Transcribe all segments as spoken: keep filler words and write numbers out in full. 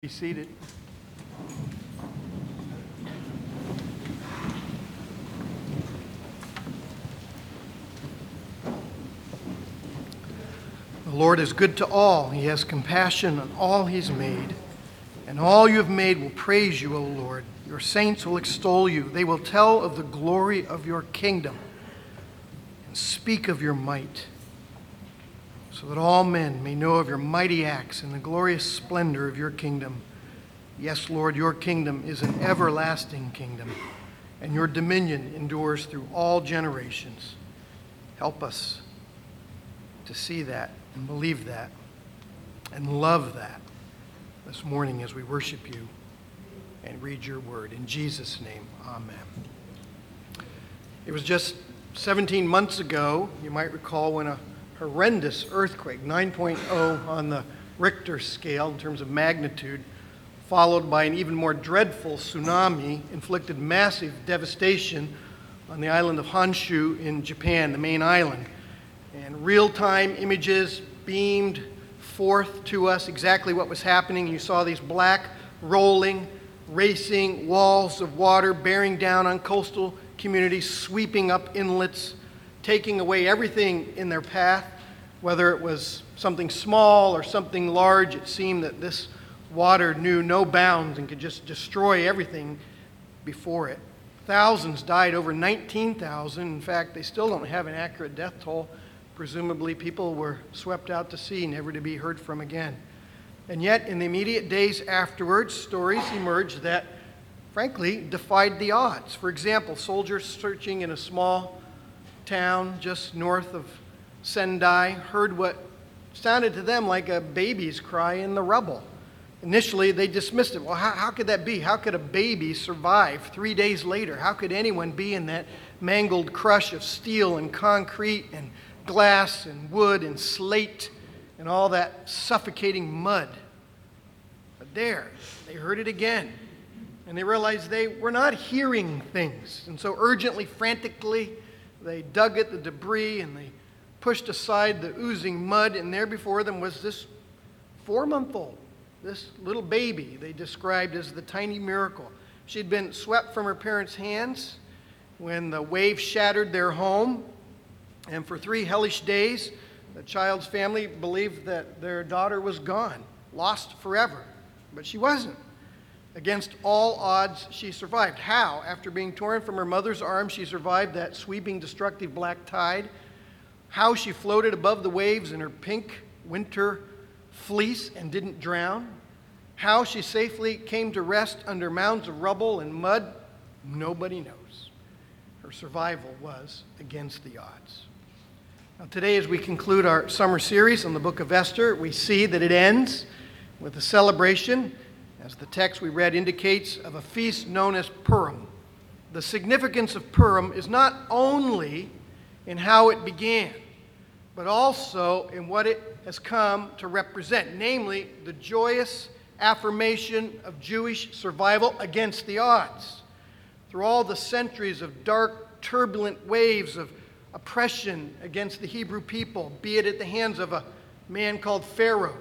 Be seated. The Lord is good to all. He has compassion on all he's made. And all you have made will praise you, O Lord. Your saints will extol you. They will tell of the glory of your kingdom and speak of your might, so that all men may know of your mighty acts and the glorious splendor of your kingdom. Yes, Lord, your kingdom is an everlasting kingdom, and your dominion endures through all generations. Help us to see that and believe that and love that this morning as we worship you and read your word. In Jesus' name, amen. It was just seventeen months ago, you might recall, when a horrendous earthquake, nine point oh on the Richter scale in terms of magnitude, followed by an even more dreadful tsunami, inflicted massive devastation on the island of Honshu in Japan, the main island. And real-time images beamed forth to us exactly what was happening. You saw these black, rolling, racing walls of water bearing down on coastal communities, sweeping up inlets, taking away everything in their path. Whether it was something small or something large, it seemed that this water knew no bounds and could just destroy everything before it. Thousands died, over nineteen thousand. In fact, they still don't have an accurate death toll. Presumably, people were swept out to sea, never to be heard from again. And yet, in the immediate days afterwards, stories emerged that, frankly, defied the odds. For example, soldiers searching in a small town just north of Sendai heard what sounded to them like a baby's cry in the rubble. Initially, they dismissed it. Well, how, how could that be? How could a baby survive three days later? How could anyone be in that mangled crush of steel and concrete and glass and wood and slate and all that suffocating mud? But there, they heard it again. And they realized they were not hearing things. And so urgently, frantically, they dug at the debris and they pushed aside the oozing mud, and there before them was this four-month-old, this little baby they described as the tiny miracle. She'd been swept from her parents' hands when the wave shattered their home, and for three hellish days, the child's family believed that their daughter was gone, lost forever. But she wasn't. Against all odds, she survived. How? After being torn from her mother's arms, she survived that sweeping, destructive black tide. How she floated above the waves in her pink winter fleece and didn't drown. How she safely came to rest under mounds of rubble and mud, nobody knows. Her survival was against the odds. Now, today, as we conclude our summer series on the book of Esther, we see that it ends with a celebration, as the text we read indicates, of a feast known as Purim. The significance of Purim is not only in how it began, but also in what it has come to represent, namely the joyous affirmation of Jewish survival against the odds. Through all the centuries of dark, turbulent waves of oppression against the Hebrew people, be it at the hands of a man called Pharaoh,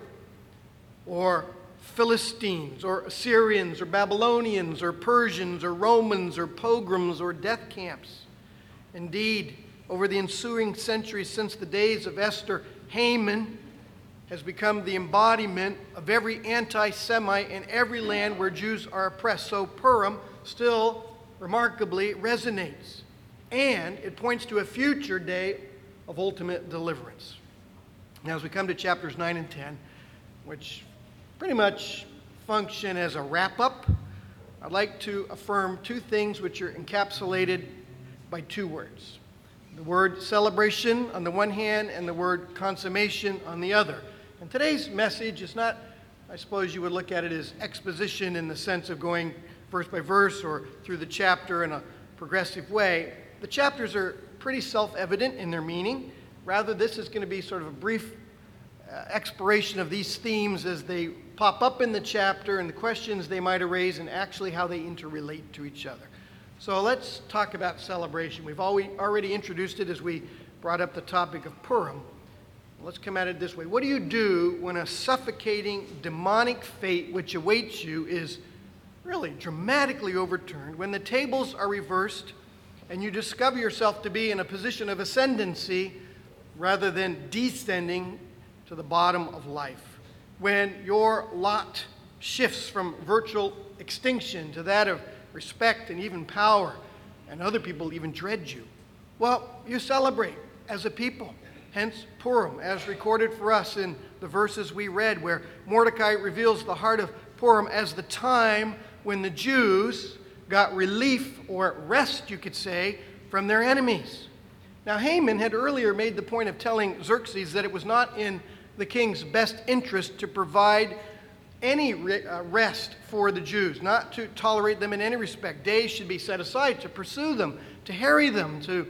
or Philistines, or Assyrians, or Babylonians, or Persians, or Romans, or pogroms, or death camps. Indeed, over the ensuing centuries since the days of Esther, Haman has become the embodiment of every anti-Semite in every land where Jews are oppressed. So Purim still remarkably resonates, and it points to a future day of ultimate deliverance. Now, as we come to chapters nine and ten, which pretty much function as a wrap-up, I'd like to affirm two things which are encapsulated by two words. The word celebration on the one hand and the word consummation on the other. And today's message is not, I suppose you would look at it as exposition in the sense of going verse by verse or through the chapter in a progressive way. The chapters are pretty self-evident in their meaning. Rather, this is going to be sort of a brief uh, exploration of these themes as they pop up in the chapter and the questions they might raise and actually how they interrelate to each other. So let's talk about celebration. We've already introduced it as we brought up the topic of Purim. Let's come at it this way. What do you do when a suffocating demonic fate which awaits you is really dramatically overturned, when the tables are reversed and you discover yourself to be in a position of ascendancy rather than descending to the bottom of life? When your lot shifts from virtual extinction to that of respect and even power, and other people even dread you? Well, you celebrate as a people. Hence Purim, as recorded for us in the verses we read, where Mordecai reveals the heart of Purim as the time when the Jews got relief, or rest, you could say, from their enemies. Now, Haman had earlier made the point of telling Xerxes that it was not in the king's best interest to provide any re- uh, rest for the Jews, not to tolerate them in any respect. Days should be set aside to pursue them, to harry them, to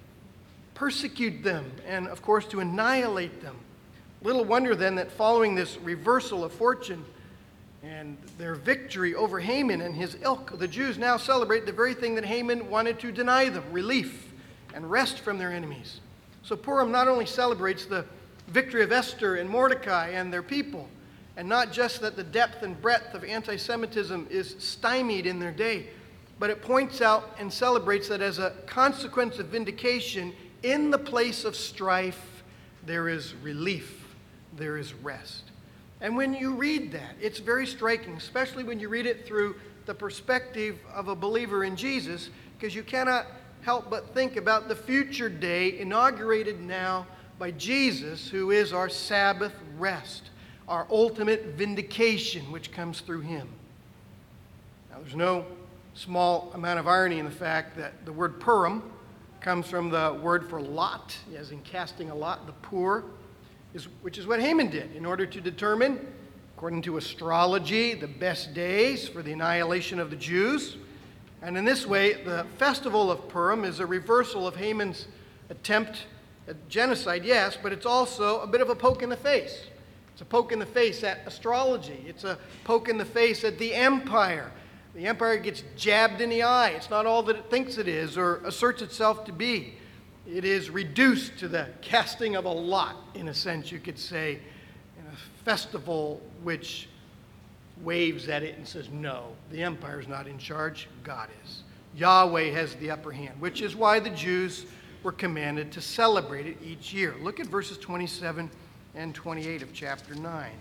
persecute them, and of course to annihilate them. Little wonder then that following this reversal of fortune and their victory over Haman and his ilk, the Jews now celebrate the very thing that Haman wanted to deny them: relief and rest from their enemies. So Purim not only celebrates the victory of Esther and Mordecai and their people, and not just that the depth and breadth of anti-Semitism is stymied in their day, but it points out and celebrates that as a consequence of vindication, in the place of strife, there is relief, there is rest. And when you read that, it's very striking, especially when you read it through the perspective of a believer in Jesus, because you cannot help but think about the future day inaugurated now by Jesus, who is our Sabbath rest, our ultimate vindication, which comes through him. Now, there's no small amount of irony in the fact that the word Purim comes from the word for lot, as in casting a lot, the poor, is, which is what Haman did in order to determine, according to astrology, the best days for the annihilation of the Jews. And in this way, the festival of Purim is a reversal of Haman's attempt at genocide, yes, but it's also a bit of a poke in the face. It's a poke in the face at astrology. It's a poke in the face at the empire. The empire gets jabbed in the eye. It's not all that it thinks it is or asserts itself to be. It is reduced to the casting of a lot, in a sense, you could say, in a festival which waves at it and says, no, the empire's not in charge, God is. Yahweh has the upper hand, which is why the Jews were commanded to celebrate it each year. Look at verses twenty-seven and twenty-eight of chapter nine.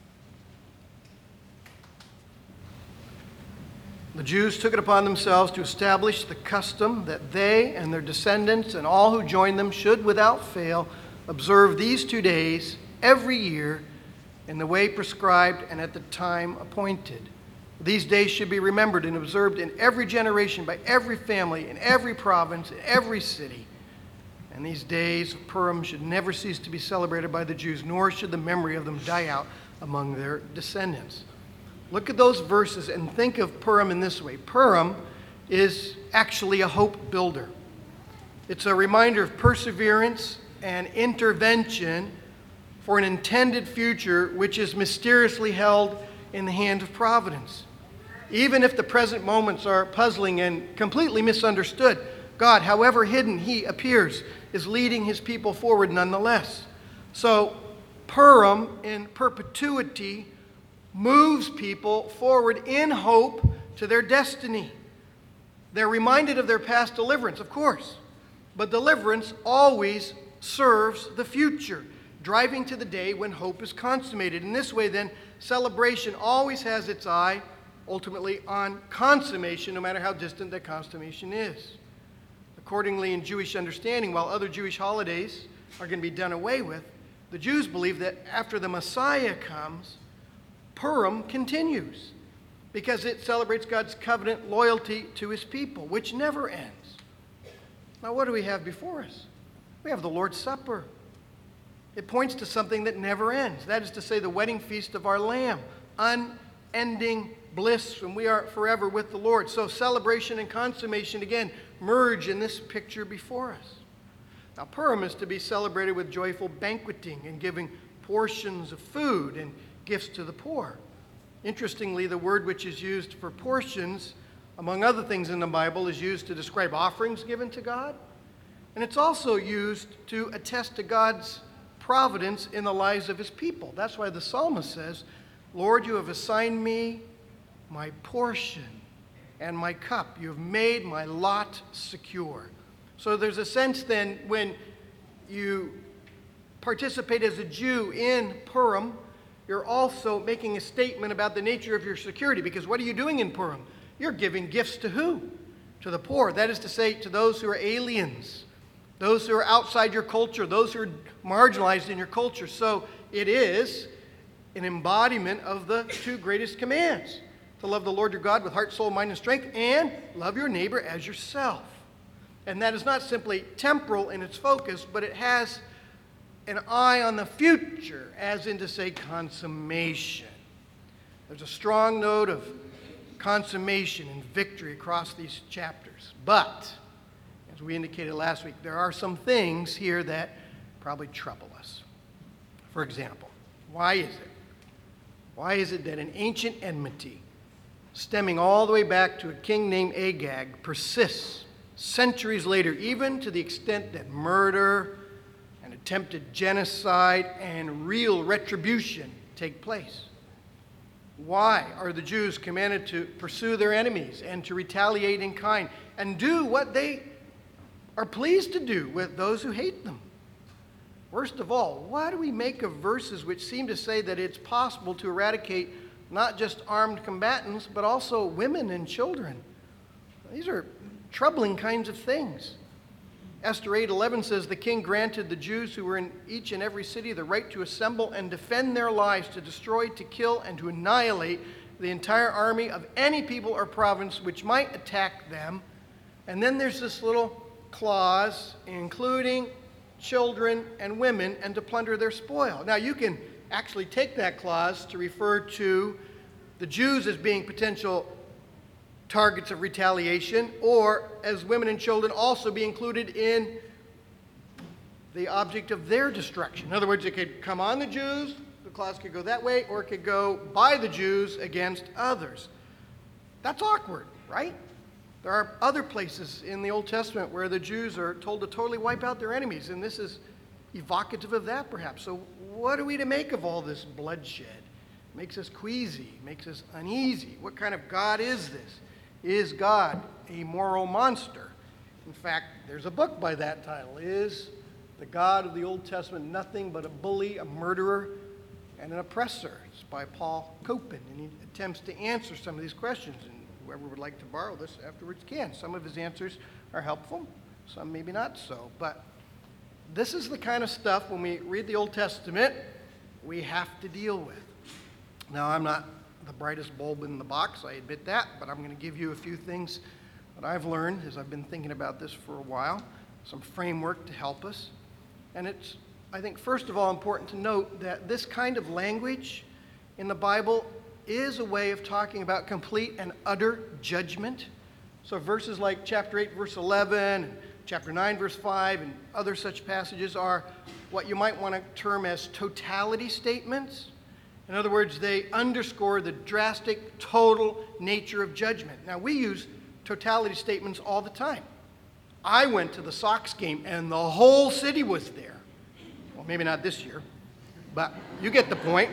The Jews took it upon themselves to establish the custom that they and their descendants and all who join them should without fail observe these two days every year in the way prescribed and at the time appointed. These days should be remembered and observed in every generation by every family, in every province, in every city. And these days of Purim should never cease to be celebrated by the Jews, nor should the memory of them die out among their descendants. Look at those verses and think of Purim in this way. Purim is actually a hope builder. It's a reminder of perseverance and intervention for an intended future which is mysteriously held in the hand of providence. Even if the present moments are puzzling and completely misunderstood, God, however hidden he appears, is leading his people forward nonetheless. So Purim in perpetuity moves people forward in hope to their destiny. They're reminded of their past deliverance, of course, but deliverance always serves the future, driving to the day when hope is consummated. In this way, then, celebration always has its eye, ultimately, on consummation, no matter how distant that consummation is. Accordingly, in Jewish understanding, while other Jewish holidays are going to be done away with, the Jews believe that after the Messiah comes, Purim continues because it celebrates God's covenant loyalty to his people, which never ends. Now, what do we have before us? We have the Lord's Supper. It points to something that never ends. That is to say, the wedding feast of our Lamb, unending bliss, and we are forever with the Lord. So celebration and consummation, again, merge in this picture before us. Now, Purim is to be celebrated with joyful banqueting and giving portions of food and gifts to the poor. Interestingly, the word which is used for portions, among other things in the Bible, is used to describe offerings given to God. And it's also used to attest to God's providence in the lives of his people. That's why the psalmist says, Lord, you have assigned me my portion and my cup. You have made my lot secure. So there's a sense then when you participate as a Jew in Purim, you're also making a statement about the nature of your security. Because what are you doing in Purim? You're giving gifts to who? To the poor. That is to say, to those who are aliens, those who are outside your culture, those who are marginalized in your culture. So it is an embodiment of the two greatest commands: to love the Lord your God with heart, soul, mind, and strength, and love your neighbor as yourself. And that is not simply temporal in its focus, but it has an eye on the future, as in to say consummation. There's a strong note of consummation and victory across these chapters. But, as we indicated last week, there are some things here that probably trouble us. For example, why is it? Why is it that an ancient enmity, stemming all the way back to a king named Agag, persists centuries later, even to the extent that murder and attempted genocide and real retribution take place? Why are the Jews commanded to pursue their enemies and to retaliate in kind and do what they are pleased to do with those who hate them? Worst of all, what do we make of verses which seem to say that it's possible to eradicate not just armed combatants, but also women and children? These are troubling kinds of things. Esther eight eleven says, the king granted the Jews who were in each and every city the right to assemble and defend their lives, to destroy, to kill, and to annihilate the entire army of any people or province which might attack them. And then there's this little clause, including children and women, and to plunder their spoil. Now, you can actually take that clause to refer to the Jews as being potential targets of retaliation, or as women and children also be included in the object of their destruction. In other words, it could come on the Jews, the clause could go that way, or it could go by the Jews against others. That's awkward, right? There are other places in the Old Testament where the Jews are told to totally wipe out their enemies, and this is evocative of that, perhaps. So what are we to make of all this bloodshed? It makes us queasy, makes us uneasy. What kind of God is this? Is God a moral monster? In fact, there's a book by that title. Is the God of the Old Testament nothing but a bully, a murderer, and an oppressor? It's by Paul Copan, and he attempts to answer some of these questions. And whoever would like to borrow this afterwards can. Some of his answers are helpful, some maybe not so. But this is the kind of stuff, when we read the Old Testament, we have to deal with. Now, I'm not the brightest bulb in the box, I admit that, but I'm going to give you a few things that I've learned as I've been thinking about this for a while, some framework to help us. And it's, I think, first of all, important to note that this kind of language in the Bible is a way of talking about complete and utter judgment. So verses like chapter eight, verse eleven, and chapter nine, verse five, and other such passages are what you might want to term as totality statements. In other words, they underscore the drastic, total nature of judgment. Now, we use totality statements all the time. I went to the Sox game, and the whole city was there. Well, maybe not this year, but you get the point.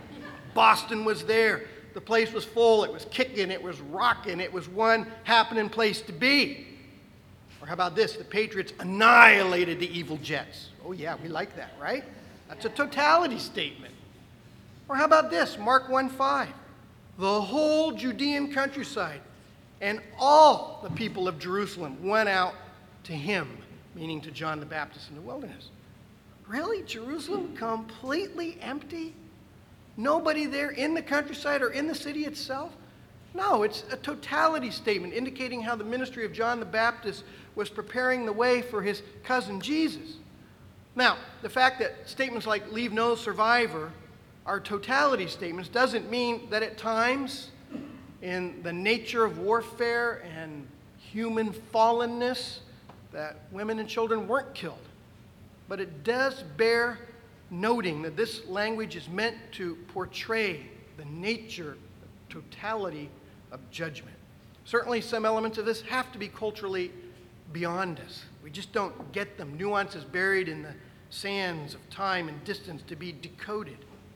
Boston was there. The place was full. It was kicking. It was rocking. It was one happening place to be. Or how about this? The Patriots annihilated the evil Jets. Oh, yeah, we like that, right? That's a totality statement. Or how about this? Mark one five. The whole Judean countryside and all the people of Jerusalem went out to him, meaning to John the Baptist in the wilderness. Really? Jerusalem completely empty? Nobody there in the countryside or in the city itself? No, it's a totality statement indicating how the ministry of John the Baptist was preparing the way for his cousin Jesus. Now, the fact that statements like leave no survivor are totality statements doesn't mean that at times, in the nature of warfare and human fallenness, that women and children weren't killed. But it does bear noting that this language is meant to portray the nature, the totality of judgment. Certainly some elements of this have to be culturally beyond us. We just don't get them. Nuances buried in the sands of time and distance to be decoded.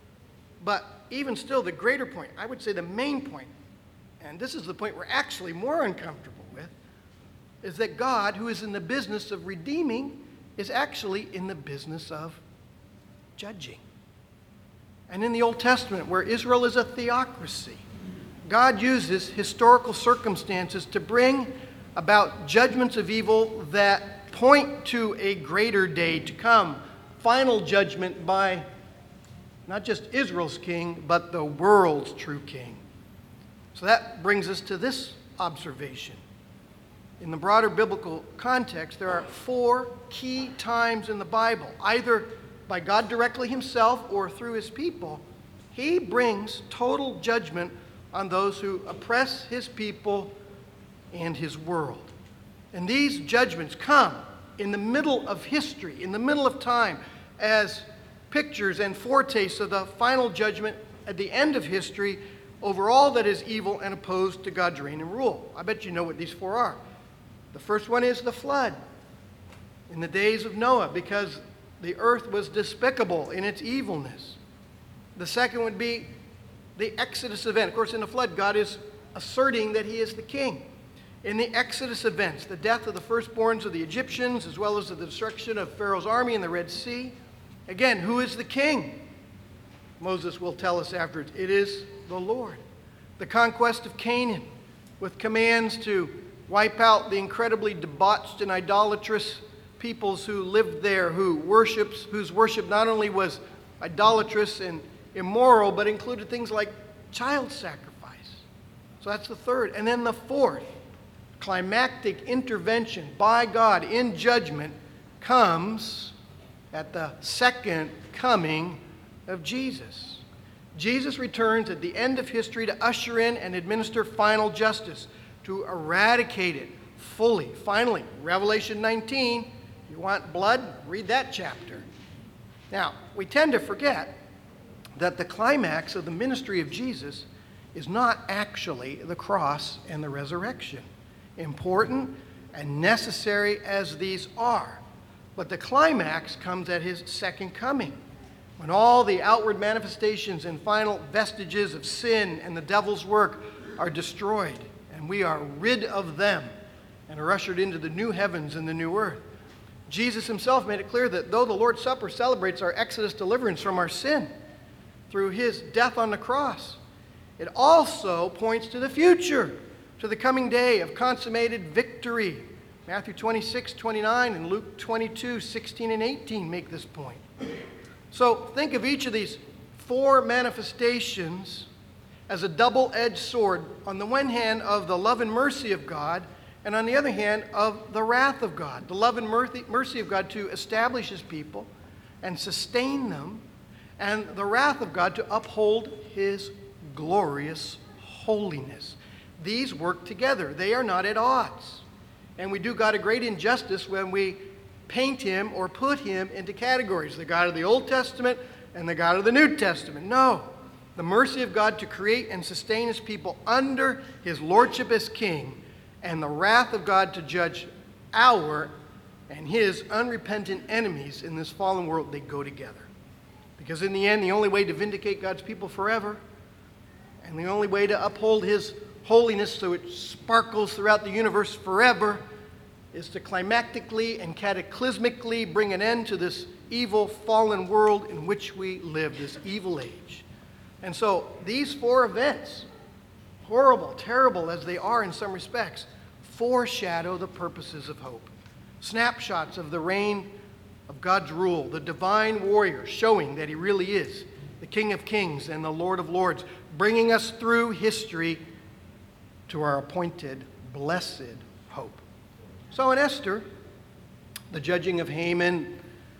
But even still, the greater point, I would say the main point, and this is the point we're actually more uncomfortable with, is that God, who is in the business of redeeming, is actually in the business of judging. And in the Old Testament, where Israel is a theocracy, God uses historical circumstances to bring about judgments of evil that point to a greater day to come, final judgment by not just Israel's king, but the world's true king. So that brings us to this observation. In the broader biblical context, there are four key times in the Bible, either by God directly himself or through his people, he brings total judgment on those who oppress his people and his world. And these judgments come in the middle of history, in the middle of time, as pictures and foretastes of the final judgment at the end of history over all that is evil and opposed to God's reign and rule. I bet you know what these four are. The first one is the flood in the days of Noah, because the earth was despicable in its evilness. The second would be the Exodus event. Of course, in the flood, God is asserting that he is the king. In the Exodus events, the death of the firstborns of the Egyptians, as well as the destruction of Pharaoh's army in the Red Sea. Again, who is the king? Moses will tell us afterwards, it is the Lord. The conquest of Canaan, with commands to wipe out the incredibly debauched and idolatrous peoples who lived there, who worships, whose worship not only was idolatrous and immoral, but included things like child sacrifice. So that's the third. And then the fourth, climactic intervention by God in judgment, comes at the second coming of Jesus. Jesus returns at the end of history to usher in and administer final justice, to eradicate it fully. Finally, Revelation nineteen, you want blood? Read that chapter. Now, we tend to forget that the climax of the ministry of Jesus is not actually the cross and the resurrection, important and necessary as these are. But the climax comes at his second coming, when all the outward manifestations and final vestiges of sin and the devil's work are destroyed, and we are rid of them and are ushered into the new heavens and the new earth. Jesus himself made it clear that though the Lord's Supper celebrates our Exodus deliverance from our sin through his death on the cross, it also points to the future, to the coming day of consummated victory. Matthew twenty-six, twenty-nine and Luke twenty-two, sixteen and eighteen make this point. So think of each of these four manifestations as a double-edged sword, on the one hand of the love and mercy of God, and on the other hand of the wrath of God. The love and mercy of God to establish his people and sustain them, and the wrath of God to uphold his glorious holiness. These work together. They are not at odds. And we do God a great injustice when we paint him or put him into categories, the God of the Old Testament and the God of the New Testament. No. The mercy of God to create and sustain his people under his lordship as king, and the wrath of God to judge our and his unrepentant enemies in this fallen world, they go together. Because in the end, the only way to vindicate God's people forever, and the only way to uphold his holiness so it sparkles throughout the universe forever, is to climactically and cataclysmically bring an end to this evil, fallen world in which we live, this evil age. And so these four events, horrible, terrible as they are in some respects, foreshadow the purposes of hope. Snapshots of the reign of God's rule, the divine warrior showing that he really is the King of Kings and the Lord of Lords, bringing us through history to our appointed blessed hope. So in Esther, the judging of Haman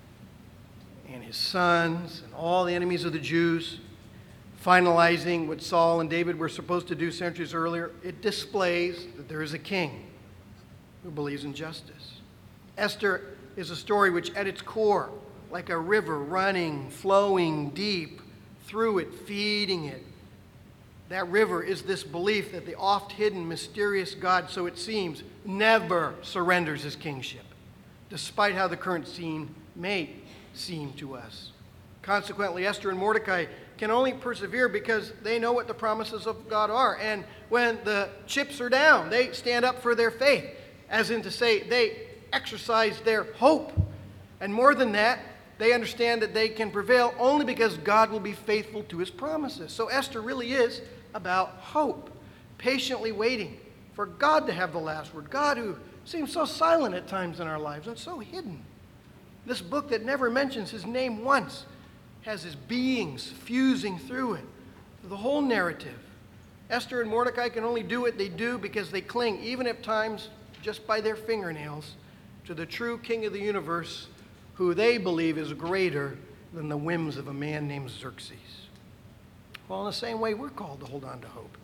and his sons and all the enemies of the Jews, finalizing what Saul and David were supposed to do centuries earlier, it displays that there is a king who believes in justice. Esther is a story which at its core, like a river running, flowing deep, through it, feeding it, that river is this belief that the oft-hidden, mysterious God, so it seems, never surrenders his kingship, despite how the current scene may seem to us. Consequently, Esther and Mordecai can only persevere because they know what the promises of God are. And when the chips are down, they stand up for their faith, as in to say they exercise their hope. And more than that, they understand that they can prevail only because God will be faithful to his promises. So Esther really is about hope, patiently waiting for God to have the last word. God who seems so silent at times in our lives and so hidden. This book that never mentions his name once has his beings fusing through it, through the whole narrative. Esther and Mordecai can only do what they do because they cling, even at times just by their fingernails, to the true King of the universe, who they believe is greater than the whims of a man named Xerxes. Well, in the same way, we're called to hold on to hope,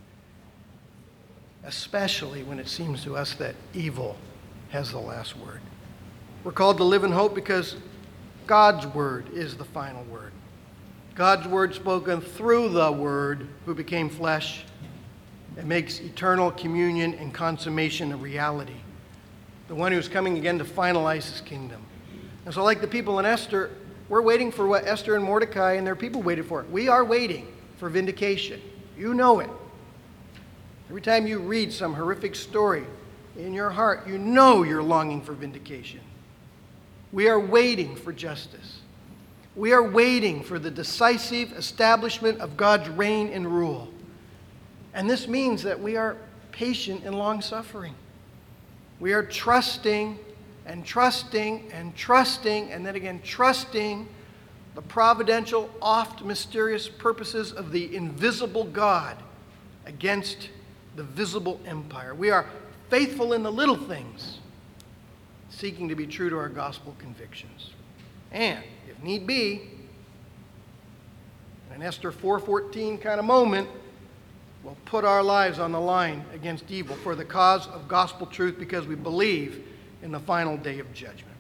especially when it seems to us that evil has the last word. We're called to live in hope because God's word is the final word. God's word spoken through the Word who became flesh and makes eternal communion and consummation a reality. The one who's coming again to finalize his kingdom. And so like the people in Esther, we're waiting for what Esther and Mordecai and their people waited for. We are waiting for vindication. You know it. Every time you read some horrific story in your heart, you know you're longing for vindication. We are waiting for justice. We are waiting for the decisive establishment of God's reign and rule. And this means that we are patient and long-suffering. We are trusting and trusting and trusting and then again trusting the providential, oft mysterious purposes of the invisible God against the visible empire. We are faithful in the little things, seeking to be true to our gospel convictions. And, if need be, in an Esther four fourteen kind of moment, we'll put our lives on the line against evil for the cause of gospel truth because we believe in the final day of judgment.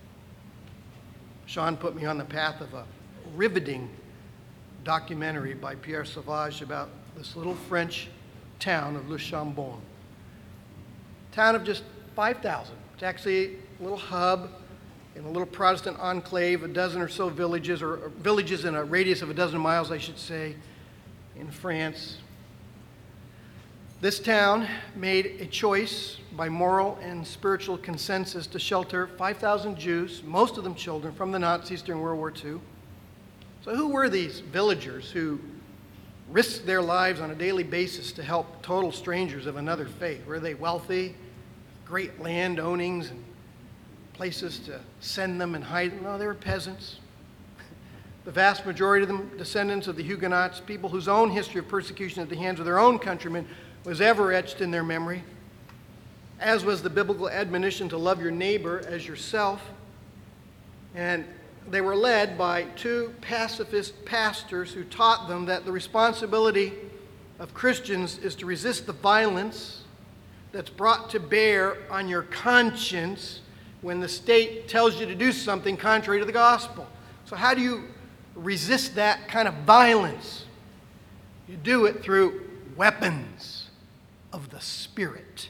Sean put me on the path of a riveting documentary by Pierre Sauvage about this little French town of Le Chambon. Town of just five thousand. It's actually a little hub in a little Protestant enclave, a dozen or so villages, or, or villages in a radius of a dozen miles, I should say, in France. This town made a choice by moral and spiritual consensus to shelter five thousand Jews, most of them children, from the Nazis during World War Two. So who were these villagers who risked their lives on a daily basis to help total strangers of another faith? Were they wealthy, great land ownings, and places to send them and hide them? No, they were peasants. The vast majority of them descendants of the Huguenots, people whose own history of persecution at the hands of their own countrymen was ever etched in their memory, as was the biblical admonition to love your neighbor as yourself. And they were led by two pacifist pastors who taught them that the responsibility of Christians is to resist the violence that's brought to bear on your conscience when the state tells you to do something contrary to the gospel. So how do you resist that kind of violence? You do it through weapons of the Spirit.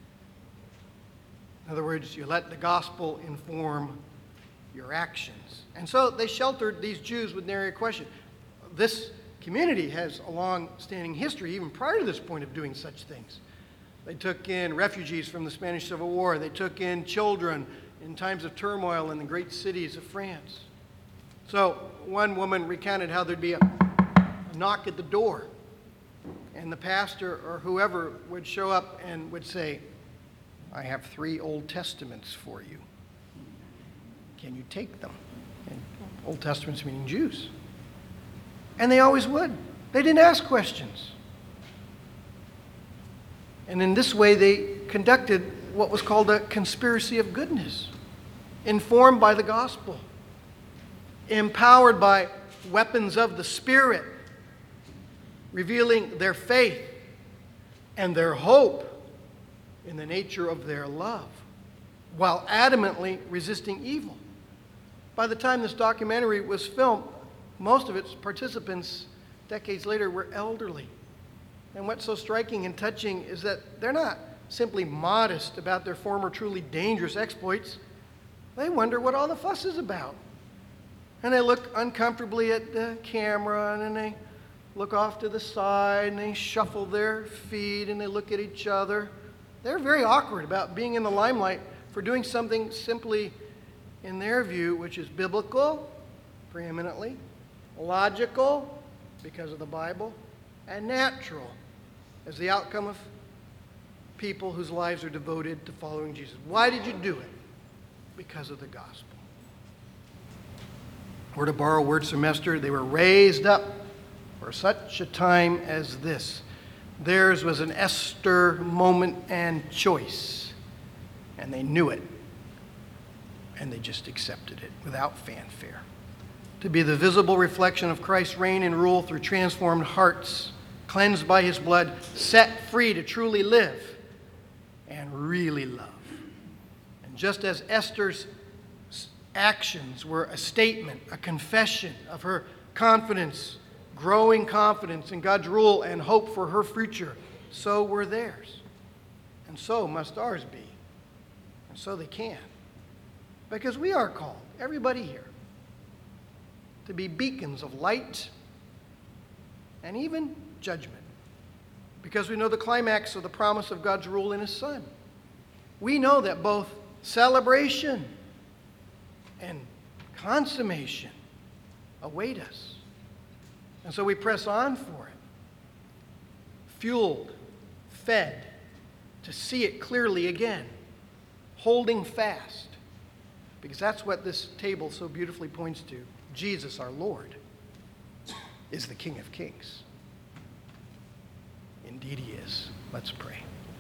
In other words, you let the gospel inform your actions. And so they sheltered these Jews with nary a question. This community has a long-standing history, even prior to this point, of doing such things. They took in refugees from the Spanish Civil War. They took in children in times of turmoil in the great cities of France. So one woman recounted how there'd be a, a knock at the door, and the pastor or whoever would show up and would say, "I have three Old Testaments for you. Can you take them?" And Old Testaments meaning Jews. And they always would. They didn't ask questions. And in this way, they conducted what was called a conspiracy of goodness, informed by the gospel, empowered by weapons of the Spirit, revealing their faith and their hope in the nature of their love, while adamantly resisting evil. By the time this documentary was filmed, most of its participants, decades later, were elderly. And what's so striking and touching is that they're not simply modest about their former truly dangerous exploits. They wonder what all the fuss is about. And they look uncomfortably at the camera, and then they look off to the side, and they shuffle their feet, and they look at each other. They're very awkward about being in the limelight for doing something simply, in their view, which is biblical, preeminently, logical, because of the Bible, and natural, as the outcome of people whose lives are devoted to following Jesus. Why did you do it? Because of the gospel. Or to borrow words from Esther, they were raised up for such a time as this. Theirs was an Esther moment and choice, and they knew it, and they just accepted it without fanfare. To be the visible reflection of Christ's reign and rule through transformed hearts, cleansed by his blood, set free to truly live and really love. And just as Esther's actions were a statement, a confession of her confidence, growing confidence in God's rule and hope for her future, so were theirs. And so must ours be. And so they can. Because we are called, everybody here, to be beacons of light and even judgment. Because we know the climax of the promise of God's rule in his Son. We know that both celebration and consummation await us. And so we press on for it, fueled, fed, to see it clearly again, holding fast, because that's what this table so beautifully points to. Jesus, our Lord, is the King of Kings. Indeed he is. Let's pray.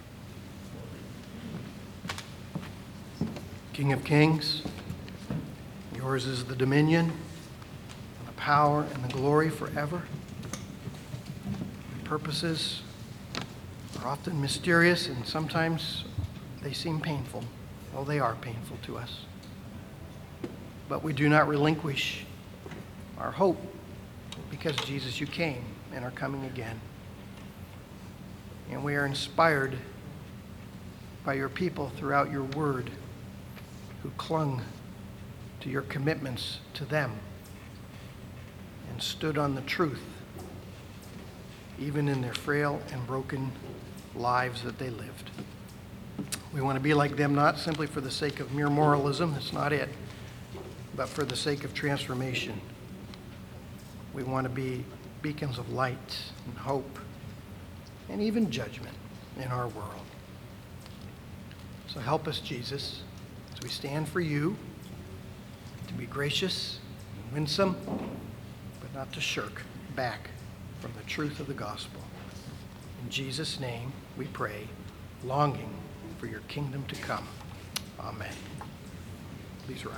King of Kings, yours is the dominion, and the power, and the glory forever. Your purposes are often mysterious, and sometimes they seem painful. Well, they are painful to us. But we do not relinquish our hope, because, Jesus, you came and are coming again. And we are inspired by your people throughout your word, who clung to your commitments to them and stood on the truth, even in their frail and broken lives that they lived. We want to be like them, not simply for the sake of mere moralism, that's not it, but for the sake of transformation. We want to be beacons of light and hope and even judgment in our world. So help us, Jesus, as we stand for you, to be gracious and winsome, but not to shirk back from the truth of the gospel. In Jesus' name we pray, longing for your kingdom to come. Amen. Please rise.